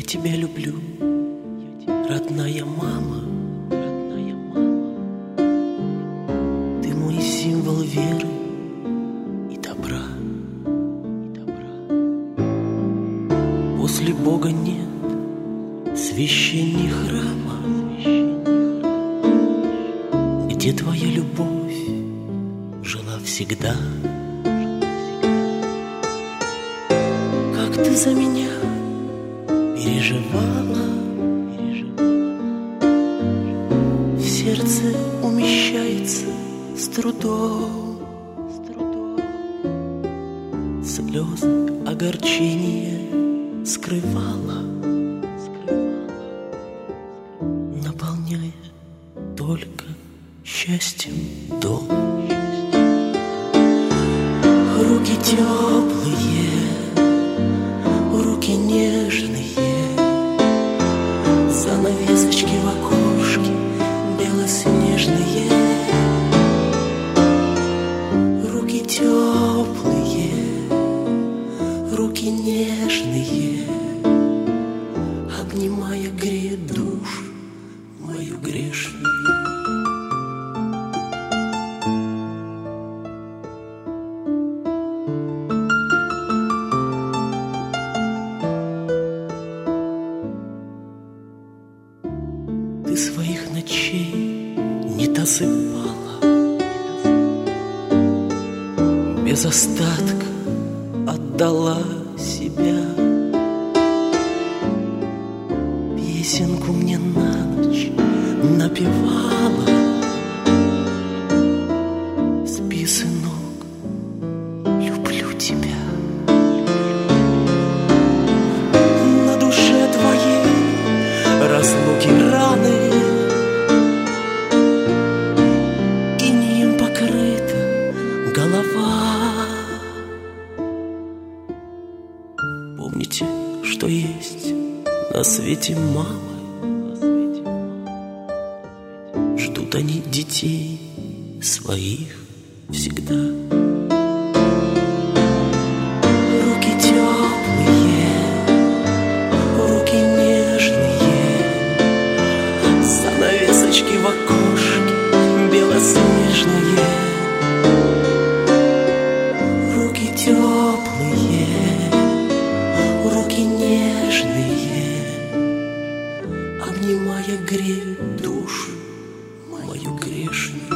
тебя люблю, родная мама. Ты мой символ веры и добра. После Бога нет священней храма, где твоя любовь жила всегда. Как ты за меня переживала, в сердце умещается с трудом. Слезы огорчения скрывала, наполняя только счастьем дом. Руки теплые, руки нежные, занавесочки в окошке белоснежные. Руки теплые, руки нежные, обнимая греет душу мою грешную. Ты своих ночей не досыпала, без остатка отдала себя. Песенку мне на ночь напевала. Спи, сынок, люблю тебя. На душе твоей разлуки раны, инеем покрыта голова. Помните, что есть на свете мамы, ждут они детей своих всегда. Руки теплые, руки нежные, занавесочки в окошке белоснежные. Руки теплые, руки нежные, обнимая греют душу мою грешную.